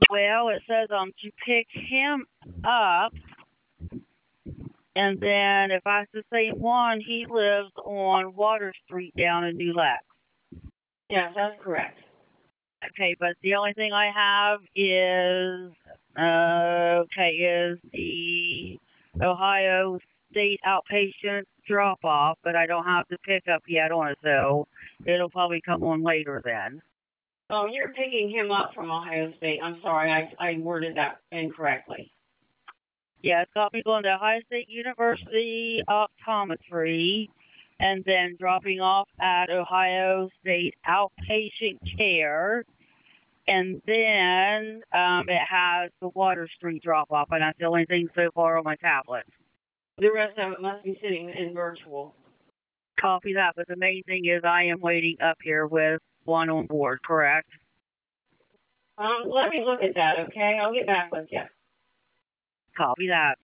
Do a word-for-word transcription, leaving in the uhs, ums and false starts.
Well, it says um to pick him up, and then if I the same one, he lives on Water Street down in New Lex. Yes, that's correct. Okay, but the only thing I have is uh, okay is the Ohio State outpatient drop off, but I don't have the pickup yet on it, so it'll probably come on later then. Oh, you're picking him up from Ohio State. I'm sorry, I I worded that incorrectly. Yeah, it's got me going to Ohio State University optometry, and then dropping off at Ohio State outpatient care. And then um, it has the Water Street drop off, and that's the only thing so far on my tablet. The rest of it must be sitting in virtual. Copy that, but the main thing is I am waiting up here with one on board, correct? Um, let me look at that, okay? I'll get back with you. Copy that.